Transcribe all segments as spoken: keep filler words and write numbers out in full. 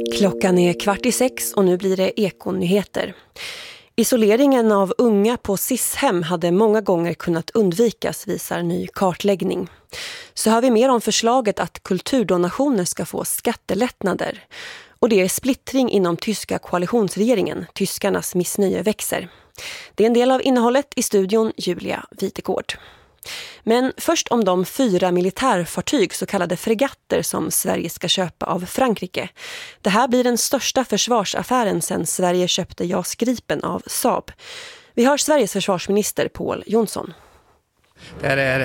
Klockan är kvart i sex och nu blir det Ekonyheter. Isoleringen av unga på S I S-hem hade många gånger kunnat undvikas, visar ny kartläggning. Så har vi mer om förslaget att kulturdonationer ska få skattelättnader. Och det är splittring inom tyska koalitionsregeringen. Tyskarnas missnöje växer. Det är en del av innehållet i studion, Julia Witegård. Men först om de fyra militärfartyg, så kallade fregatter, som Sverige ska köpa av Frankrike. Det här blir den största försvarsaffären sedan Sverige köpte JAS Gripen av Saab. Vi hör Sveriges försvarsminister Pål Jonsson. Det här är,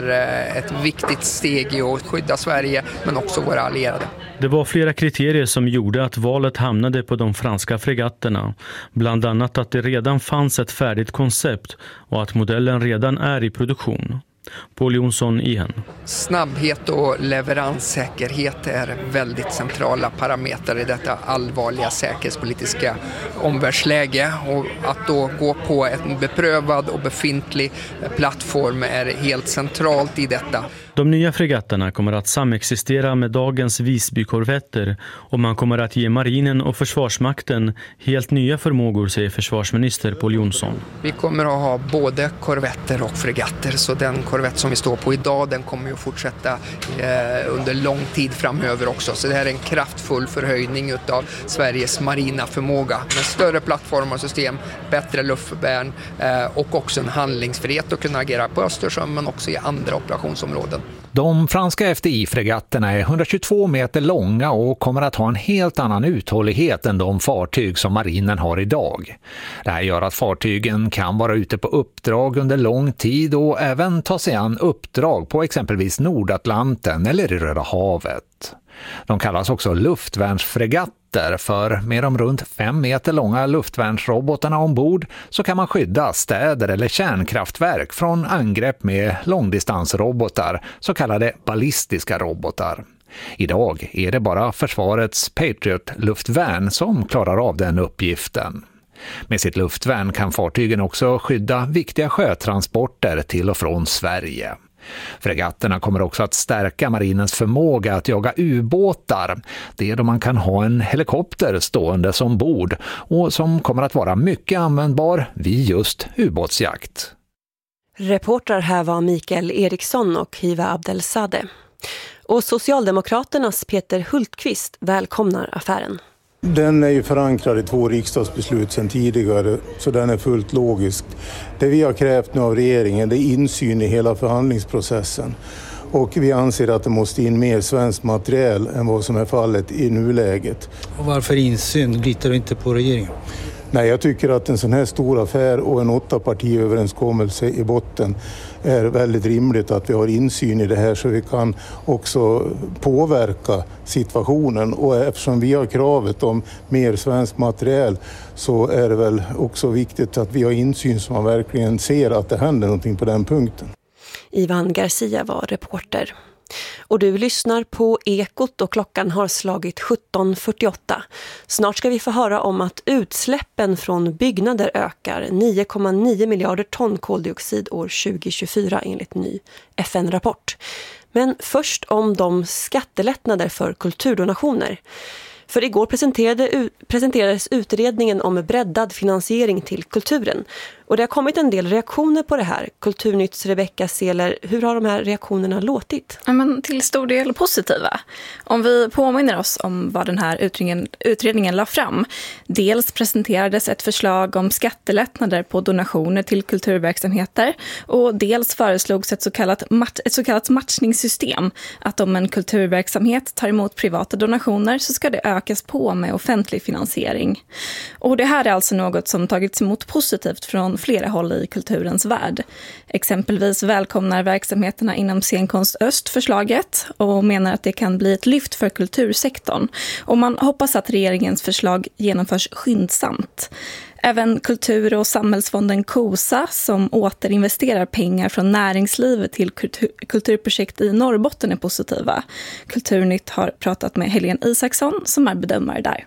är ett viktigt steg i att skydda Sverige men också våra allierade. Det var flera kriterier som gjorde att valet hamnade på de franska fregatterna. Bland annat att det redan fanns ett färdigt koncept och att modellen redan är i produktion. Pål Jonsson igen. Snabbhet och leveranssäkerhet är väldigt centrala parametrar i detta allvarliga säkerhetspolitiska omvärldsläge. Och att då gå på en beprövad och befintlig plattform är helt centralt i detta. De nya fregatterna kommer att samexistera med dagens Visby-korvetter och man kommer att ge marinen och försvarsmakten helt nya förmågor, säger försvarsminister Pål Jonsson. Vi kommer att ha både korvetter och fregatter, så den korvett som vi står på idag, den kommer att fortsätta eh, under lång tid framöver också. Så det här är en kraftfull förhöjning av Sveriges marina förmåga med större plattformar och system, bättre luftvärn eh, och också en handlingsfrihet att kunna agera på Östersjön men också i andra operationsområden. De franska F D I-fregatterna är hundratjugotvå meter långa och kommer att ha en helt annan uthållighet än de fartyg som marinen har idag. Det här gör att fartygen kan vara ute på uppdrag under lång tid och även ta sig an uppdrag på exempelvis Nordatlanten eller i Röda havet. De kallas också luftvärnsfregatter, för med de runt fem meter långa luftvärnsrobotarna ombord så kan man skydda städer eller kärnkraftverk från angrepp med långdistansrobotar, så kallade ballistiska robotar. Idag är det bara försvarets Patriot-luftvärn som klarar av den uppgiften. Med sitt luftvärn kan fartygen också skydda viktiga sjötransporter till och från Sverige. Fregatterna kommer också att stärka marinens förmåga att jaga ubåtar. Det är då man kan ha en helikopter stående som bord och som kommer att vara mycket användbar vid just ubåtsjakt. Reportrar här var Mikael Eriksson och Hiva Abdelsade. Och Socialdemokraternas Peter Hultqvist välkomnar affären. Den är ju förankrad i två riksdagsbeslut sedan tidigare, så den är fullt logisk. Det vi har krävt nu av regeringen, det är insyn i hela förhandlingsprocessen. Och vi anser att det måste in mer svensk materiel än vad som är fallet i nuläget. Och varför insyn? Litar du inte på regeringen? Nej, jag tycker att en sån här stor affär och en åttapartiöverenskommelse i botten är väldigt rimligt att vi har insyn i det här så vi kan också påverka situationen. Och eftersom vi har kravet om mer svensk materiel så är det väl också viktigt att vi har insyn så man verkligen ser att det händer någonting på den punkten. Ivan Garcia var reporter. Och du lyssnar på Ekot och klockan har slagit sjutton fyrtioåtta. Snart ska vi få höra om att utsläppen från byggnader ökar nio komma nio miljarder ton koldioxid år tjugo tjugofyra enligt ny F N-rapport. Men först om de skattelättnader för kulturdonationer. För igår presenterade, presenterades utredningen om breddad finansiering till kulturen. Och det har kommit en del reaktioner på det här. Kulturnytts Rebecca Seler, hur har de här reaktionerna låtit? Ja, men till stor del positiva. Om vi påminner oss om vad den här utredningen, utredningen la fram. Dels presenterades ett förslag om skattelättnader på donationer till kulturverksamheter. Och dels föreslogs ett så kallat, ett så kallat matchningssystem. Att om en kulturverksamhet tar emot privata donationer så ska det ökas på med offentlig finansiering. Och det här är alltså något som tagits emot positivt från flera håll i kulturens värld. Exempelvis välkomnar verksamheterna inom Scenkonst Öst förslaget och menar att det kan bli ett lyft för kultursektorn. Och man hoppas att regeringens förslag genomförs skyndsamt. Även kultur- och samhällsfonden KOSA som återinvesterar pengar från näringslivet till kultur- kulturprojekt i Norrbotten är positiva. Kulturnytt har pratat med Helene Isaksson som är bedömare där.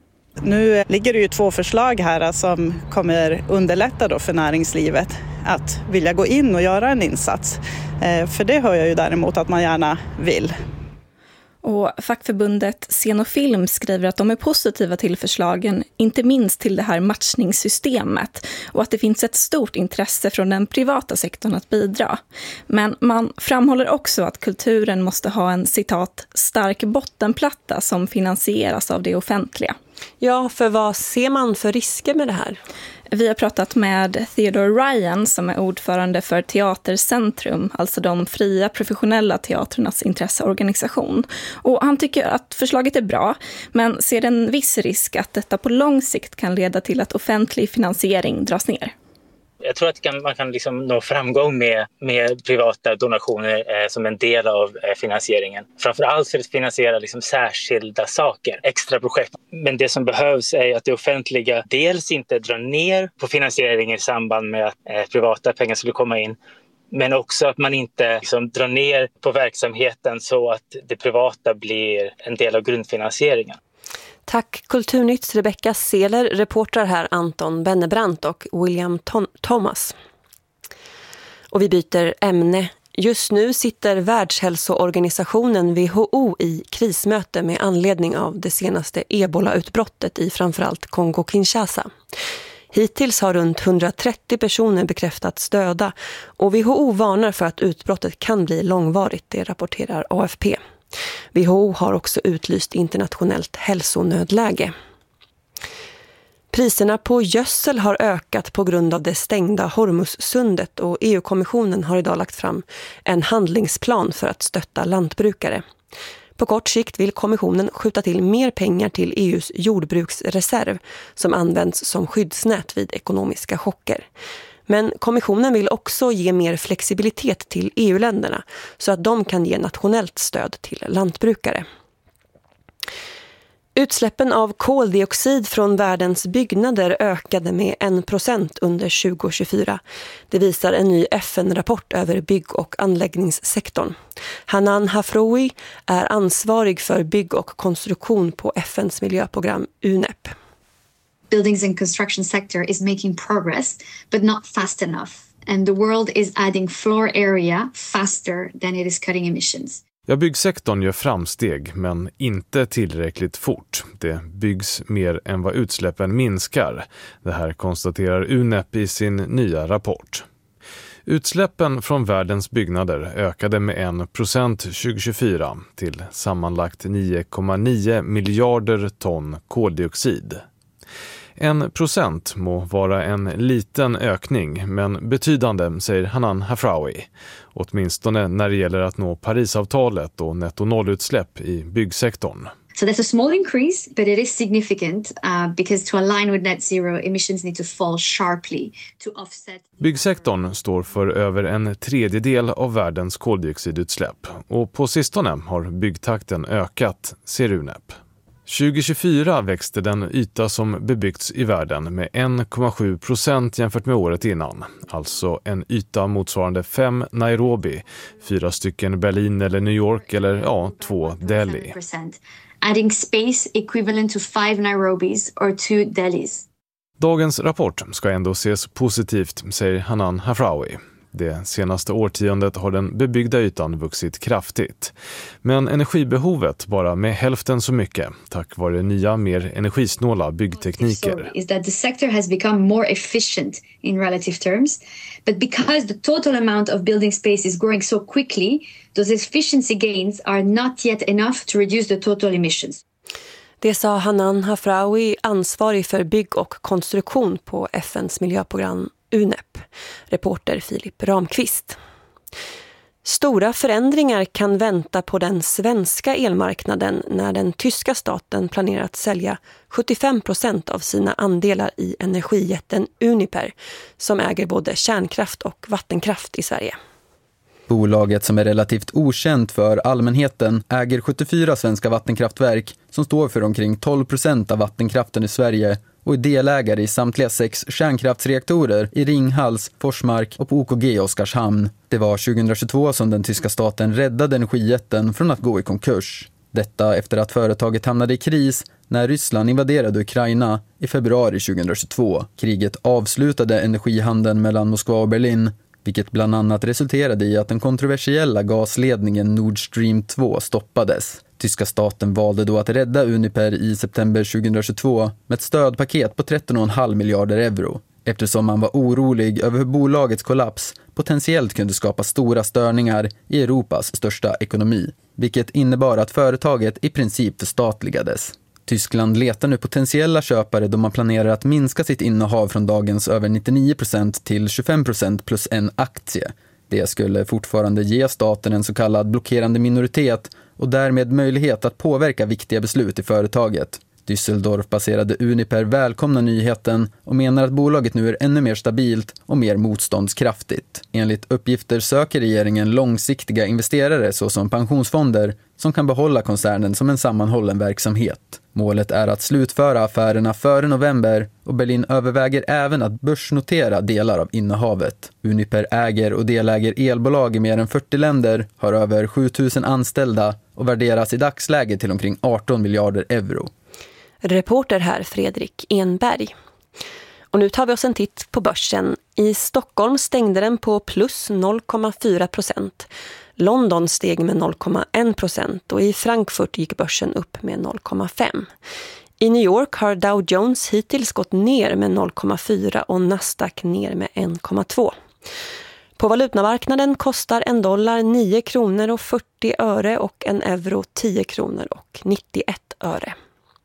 Nu ligger det ju två förslag här som kommer underlätta då för näringslivet att vilja gå in och göra en insats. För det hör jag ju däremot att man gärna vill. Och fackförbundet Xenofilm skriver att de är positiva till förslagen, inte minst till det här matchningssystemet, och att det finns ett stort intresse från den privata sektorn att bidra. Men man framhåller också att kulturen måste ha en, citat, stark bottenplatta som finansieras av det offentliga. Ja, för vad ser man för risker med det här? Vi har pratat med Theodore Ryan som är ordförande för Teatercentrum, alltså de fria professionella teatrarnas intresseorganisation. Och han tycker att förslaget är bra, men ser en viss risk att detta på lång sikt kan leda till att offentlig finansiering dras ner. Jag tror att man kan liksom nå framgång med, med privata donationer eh, som en del av eh, finansieringen. Framförallt för att finansiera liksom särskilda saker, extra projekt. Men det som behövs är att det offentliga dels inte drar ner på finansieringen i samband med att eh, privata pengar skulle komma in. Men också att man inte liksom drar ner på verksamheten så att det privata blir en del av grundfinansieringen. Tack Kulturnytts Rebecca Seler, reportrar här Anton Bennebrant och William Tom- Thomas. Och vi byter ämne. Just nu sitter Världshälsoorganisationen W H O i krismöte med anledning av det senaste ebola-utbrottet i framförallt Kongo-Kinshasa. Hittills har runt hundratrettio personer bekräftats döda och W H O varnar för att utbrottet kan bli långvarigt, det rapporterar A F P. W H O har också utlyst internationellt hälsonödläge. Priserna på gödsel har ökat på grund av det stängda Hormuzsundet och E U-kommissionen har idag lagt fram en handlingsplan för att stötta lantbrukare. På kort sikt vill kommissionen skjuta till mer pengar till E U:s jordbruksreserv som används som skyddsnät vid ekonomiska chocker. Men kommissionen vill också ge mer flexibilitet till E U-länderna så att de kan ge nationellt stöd till lantbrukare. Utsläppen av koldioxid från världens byggnader ökade med en procent under tjugo tjugofyra. Det visar en ny F N-rapport över bygg- och anläggningssektorn. Hanan Hafroui är ansvarig för bygg- och konstruktion på F N:s miljöprogram U N E P. Buildings and construction sector is making progress, but not fast enough. And the world is adding floor area faster than it is cutting emissions. Ja, byggsektorn gör framsteg, men inte tillräckligt fort. Det byggs mer än vad utsläppen minskar. Det här konstaterar U N E P i sin nya rapport. Utsläppen från världens byggnader ökade med en procent tjugo tjugofyra till sammanlagt nio komma nio miljarder ton koldioxid. En procent må vara en liten ökning, men betydande, säger Hanan Hafroui. Åtminstone när det gäller att nå Parisavtalet och netto-nollutsläpp i byggsektorn. So that's a small increase, but it is significant uh, because to align with net zero, emissions need to fall sharply to offset. Byggsektorn står för över en tredjedel av världens koldioxidutsläpp och på sistone har byggtakten ökat, ser U N E P. tjugo tjugofyra växte den yta som bebyggts i världen med en komma sju procent jämfört med året innan. Alltså en yta motsvarande fem Nairobi, fyra stycken Berlin eller New York eller ja, två Delhi. Adding space equivalent to five Nairobis or two Delhis. Dagens rapport ska ändå ses positivt, säger Hanan Hafroui. Det senaste årtiondet har den bebyggda ytan vuxit kraftigt. Men energibehovet bara med hälften så mycket tack vare nya, mer energisnåla byggtekniker. Is that the sector has become more efficient in relative terms, but because the total amount of building space is growing so quickly, those efficiency gains are not yet enough to reduce the total emissions. Det sa Hanan Hafroui, ansvarig för bygg- och konstruktion på F N:s miljöprogram U N E P, reporter Filip Ramqvist. Stora förändringar kan vänta på den svenska elmarknaden när den tyska staten planerar att sälja sjuttiofem procent av sina andelar i energijätten Uniper som äger både kärnkraft och vattenkraft i Sverige. Bolaget, som är relativt okänt för allmänheten, äger sjuttiofyra svenska vattenkraftverk som står för omkring tolv procent av vattenkraften i Sverige och är delägare i samtliga sex kärnkraftsreaktorer i Ringhals, Forsmark och på O K G i Oskarshamn. Det var tjugohundratjugotvå som den tyska staten räddade energijätten från att gå i konkurs. Detta efter att företaget hamnade i kris när Ryssland invaderade Ukraina i februari tjugohundratjugotvå. Kriget avslutade energihandeln mellan Moskva och Berlin vilket bland annat resulterade i att den kontroversiella gasledningen Nord Stream två stoppades. Tyska staten valde då att rädda Uniper i september tjugohundratjugotvå med ett stödpaket på tretton komma fem miljarder euro, eftersom man var orolig över hur bolagets kollaps potentiellt kunde skapa stora störningar i Europas största ekonomi, vilket innebar att företaget i princip förstatligades. Tyskland letar nu potentiella köpare då man planerar att minska sitt innehav från dagens över nittionio procent till tjugofem procent plus en aktie. Det skulle fortfarande ge staten en så kallad blockerande minoritet och därmed möjlighet att påverka viktiga beslut i företaget. Düsseldorf-baserade Uniper välkomnar nyheten och menar att bolaget nu är ännu mer stabilt och mer motståndskraftigt. Enligt uppgifter söker regeringen långsiktiga investerare såsom pensionsfonder som kan behålla koncernen som en sammanhållen verksamhet. Målet är att slutföra affärerna före november och Berlin överväger även att börsnotera delar av innehavet. Uniper äger och deläger elbolag i mer än fyrtio länder, har över sjutusen anställda och värderas i dagsläget till omkring arton miljarder euro. Reporter här Fredrik Enberg. Och nu tar vi oss en titt på börsen. I Stockholm stängde den på plus noll komma fyra procent. London steg med noll komma en procent och i Frankfurt gick börsen upp med noll komma fem. I New York har Dow Jones hittills gått ner med noll komma fyra och Nasdaq ner med en komma två. På valutamarknaden kostar en dollar nio kronor och fyrtio öre och en euro tio kronor och nittioett öre.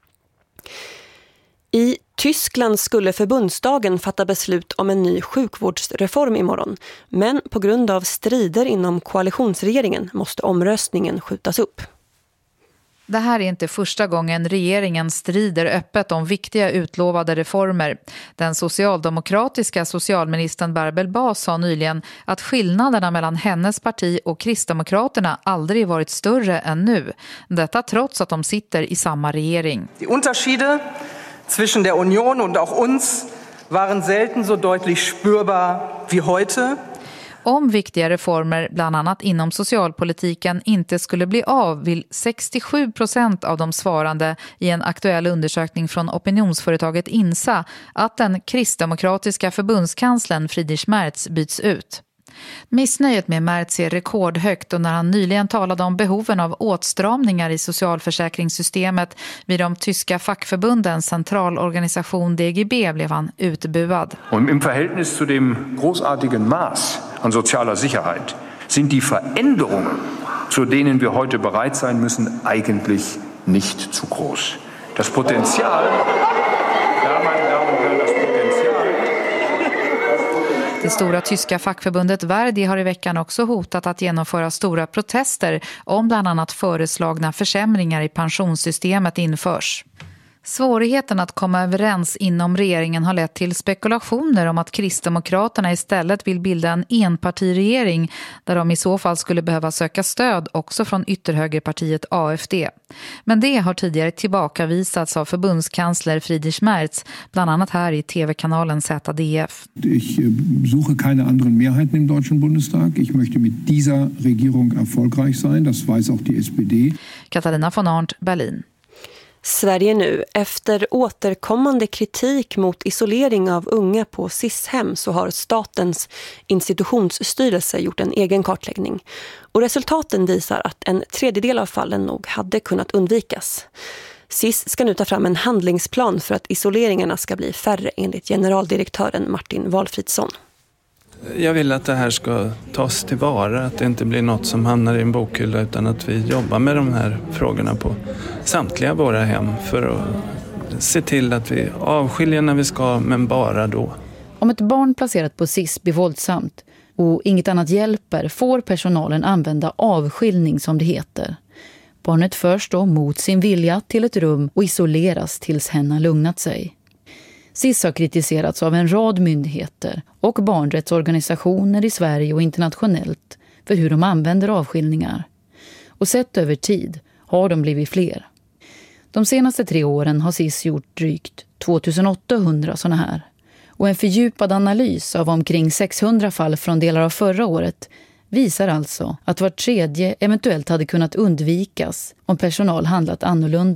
I Tyskland skulle förbundsdagen fatta beslut om en ny sjukvårdsreform imorgon, men på grund av strider inom koalitionsregeringen måste omröstningen skjutas upp. Det här är inte första gången regeringen strider öppet om viktiga utlovade reformer. Den socialdemokratiska socialministern Bärbel Bas sa nyligen att skillnaderna mellan hennes parti och Kristdemokraterna aldrig varit större än nu. Detta trots att de sitter i samma regering. Die Unterschiede zwischen der Union und auch uns waren selten so deutlich spürbar wie heute. Om viktiga reformer, bland annat inom socialpolitiken, inte skulle bli av vill sextiosju procent av de svarande i en aktuell undersökning från opinionsföretaget INSA att den kristdemokratiska förbundskanslern Friedrich Merz byts ut. Missnöjet med Merz är rekordhögt och när han nyligen talade om behoven av åtstramningar i socialförsäkringssystemet vid de tyska fackförbundens centralorganisation D G B blev han utbuad. Und im Verhältnis zu dem großartigen Maß an sozialer Sicherheit sind die Veränderungen, zu denen wir heute bereit sein müssen, eigentlich nicht zu groß. Das Potenzial, ja, meine Damen und Herren, das Potenzial. Det stora tyska fackförbundet Verdi har i veckan också hotat att genomföra stora protester om bland annat föreslagna försämringar i pensionssystemet införs. Svårigheten att komma överens inom regeringen har lett till spekulationer om att Kristdemokraterna istället vill bilda en enpartiregering där de i så fall skulle behöva söka stöd också från ytterhögerpartiet A F D. Men det har tidigare tillbakavisats av förbundskansler Friedrich Merz, bland annat här i tv-kanalen Z D F. Ich suche keine anderen Mehrheiten im Deutschen Bundestag. Ich möchte mit dieser Regierung erfolgreich sein. Das weiß auch die S P D. Katarina von Arndt, Berlin. Sverige nu. Efter återkommande kritik mot isolering av unga på S I S-hem så har statens institutionsstyrelse gjort en egen kartläggning. Och resultaten visar att en tredjedel av fallen nog hade kunnat undvikas. S I S ska nu ta fram en handlingsplan för att isoleringarna ska bli färre enligt generaldirektören Martin Walfridsson. Jag vill att det här ska tas tillvara, att det inte blir något som hamnar i en bokhylla utan att vi jobbar med de här frågorna på samtliga våra hem för att se till att vi avskiljer när vi ska, men bara då. Om ett barn placerat på S I S blir våldsamt och inget annat hjälper får personalen använda avskiljning som det heter. Barnet förs då mot sin vilja till ett rum och isoleras tills hen har lugnat sig. S I S har kritiserats av en rad myndigheter och barnrättsorganisationer i Sverige och internationellt för hur de använder avskiljningar. Och sett över tid har de blivit fler. De senaste tre åren har S I S gjort drygt tvåtusenåttahundra sådana här. Och en fördjupad analys av omkring sexhundra fall från delar av förra året visar alltså att var tredje eventuellt hade kunnat undvikas om personal handlat annorlunda.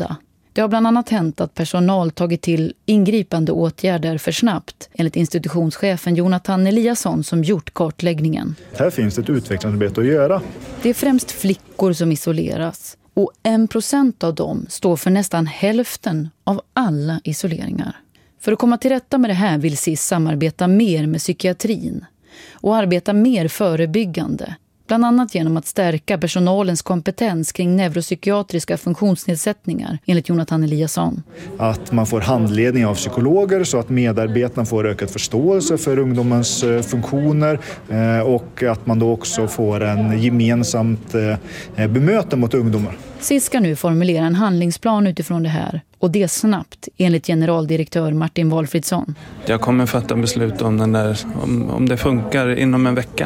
Det har bland annat hänt att personal tagit till ingripande åtgärder för snabbt, enligt institutionschefen Jonathan Eliasson som gjort kartläggningen. Här finns ett utvecklingsarbete att göra. Det är främst flickor som isoleras och en procent av dem står för nästan hälften av alla isoleringar. För att komma till rätta med det här vill S I S samarbeta mer med psykiatrin och arbeta mer förebyggande. Bland annat genom att stärka personalens kompetens kring neuropsykiatriska funktionsnedsättningar, enligt Jonathan Eliasson. Att man får handledning av psykologer så att medarbetarna får ökad förståelse för ungdomens funktioner och att man då också får en gemensamt bemöte mot ungdomar. S I S ska nu formulera en handlingsplan utifrån det här och det snabbt, enligt generaldirektör Martin Walfridsson. Jag kommer fatta beslut om, den där, om, om det funkar inom en vecka.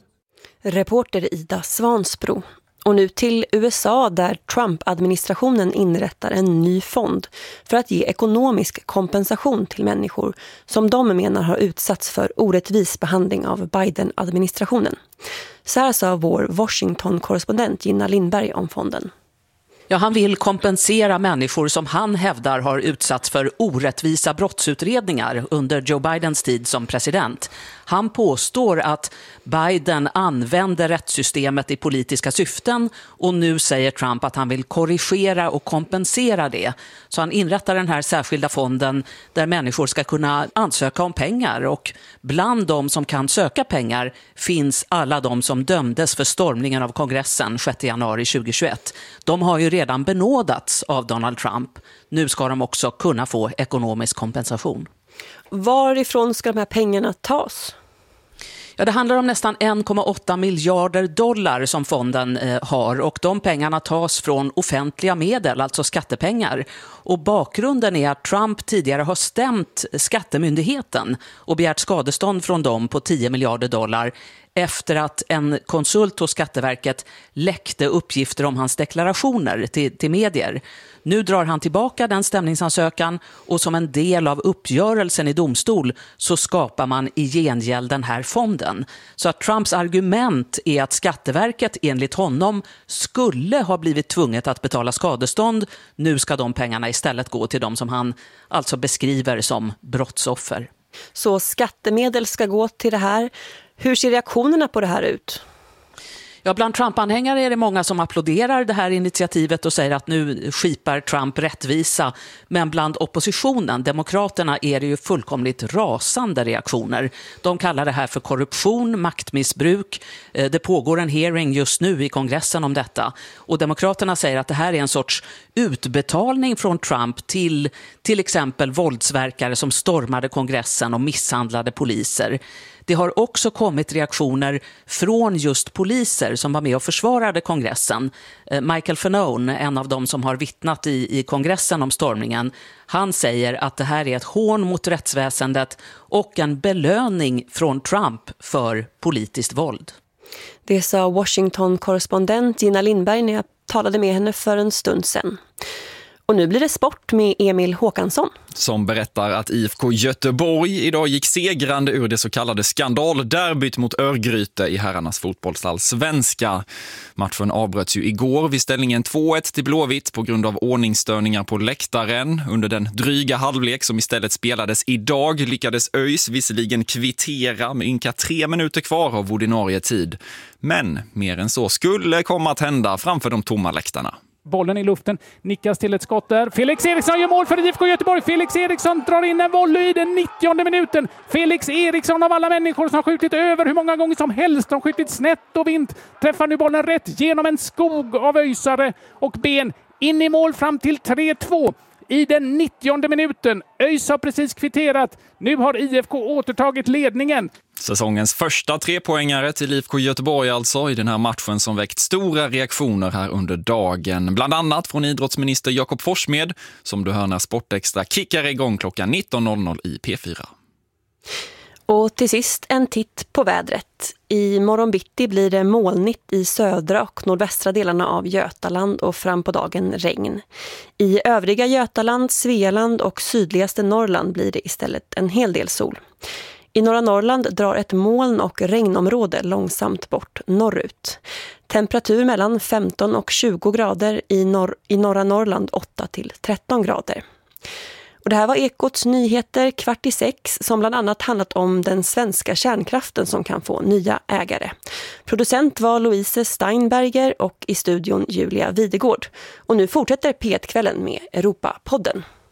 Reporter Ida Svansbro. Och nu till U S A där Trump-administrationen inrättar en ny fond för att ge ekonomisk kompensation till människor som de menar har utsatts för orättvis behandling av Biden-administrationen. Så här sa vår Washington-korrespondent Gina Lindberg om fonden. Ja, han vill kompensera människor som han hävdar har utsatts för orättvisa brottsutredningar under Joe Bidens tid som president. Han påstår att Biden använde rättssystemet i politiska syften och nu säger Trump att han vill korrigera och kompensera det. Så han inrättar den här särskilda fonden där människor ska kunna ansöka om pengar och bland de som kan söka pengar finns alla de som dömdes för stormningen av kongressen sjätte januari tjugohundratjugoett. De har ju redan benådats av Donald Trump. Nu ska de också kunna få ekonomisk kompensation. Varifrån ska de här pengarna tas? Ja, det handlar om nästan en komma åtta miljarder dollar som fonden eh, har och de pengarna tas från offentliga medel, alltså skattepengar. Och bakgrunden är att Trump tidigare har stämt skattemyndigheten och begärt skadestånd från dem på tio miljarder dollar efter att en konsult hos Skatteverket läckte uppgifter om hans deklarationer till, till medier. Nu drar han tillbaka den stämningsansökan och som en del av uppgörelsen i domstol så skapar man i gengäld den här fonden. Så att Trumps argument är att Skatteverket enligt honom skulle ha blivit tvunget att betala skadestånd. Nu ska de pengarna istället gå till de som han alltså beskriver som brottsoffer. Så skattemedel ska gå till det här. Hur ser reaktionerna på det här ut? Ja, bland Trump-anhängare är det många som applåderar det här initiativet och säger att nu skipar Trump rättvisa. Men bland oppositionen, demokraterna, är det ju fullkomligt rasande reaktioner. De kallar det här för korruption, maktmissbruk. Det pågår en hearing just nu i kongressen om detta. Och demokraterna säger att det här är en sorts utbetalning från Trump till till exempel våldsverkare som stormade kongressen och misshandlade poliser. Det har också kommit reaktioner från just poliser som var med och försvarade kongressen. Michael Fanone, en av dem som har vittnat i, i kongressen om stormningen, han säger att det här är ett hån mot rättsväsendet och en belöning från Trump för politiskt våld. Det sa Washington-korrespondent Gina Lindberg när jag talade med henne för en stund sedan. Och nu blir det sport med Emil Håkansson. Som berättar att I F K Göteborg idag gick segrande ur det så kallade skandalderbyt mot Örgryte i herrarnas fotbollsallsvenska. Matchen avbröts ju igår vid ställningen två ett till Blåvitt på grund av ordningsstörningar på läktaren. Under den dryga halvlek som istället spelades idag lyckades ÖIS visserligen kvittera med ynka tre minuter kvar av ordinarie tid. Men mer än så skulle komma att hända framför de tomma läktarna. Bollen i luften, nickas till ett skott där. Felix Eriksson gör mål för I F K Göteborg. Felix Eriksson drar in en volley i den nittionde minuten. Felix Eriksson av alla människor som har skjutit över hur många gånger som helst. De har skjutit snett och vint. Träffar nu bollen rätt genom en skog av öjsare och ben. In i mål fram till tre två. I den nittionde minuten. ÖIS har precis kvitterat. Nu har I F K återtagit ledningen. Säsongens första trepoängare till I F K Göteborg alltså i den här matchen som väckt stora reaktioner här under dagen. Bland annat från idrottsminister Jakob Forssmed som du hör när Sportextra kickar igång klockan nitton noll noll i P fyra. Och till sist en titt på vädret. I morgon bitti blir det molnigt i södra och nordvästra delarna av Götaland och fram på dagen regn. I övriga Götaland, Svealand och sydligaste Norrland blir det istället en hel del sol. I norra Norrland drar ett moln- och regnområde långsamt bort norrut. Temperatur mellan femton och tjugo grader, i, norr, i norra Norrland åtta till tretton grader. Och det här var Ekots nyheter kvart i sex som bland annat handlat om den svenska kärnkraften som kan få nya ägare. Producent var Louise Steinberger och i studion Julia Videgård. Och nu fortsätter P ett-kvällen med Europapodden.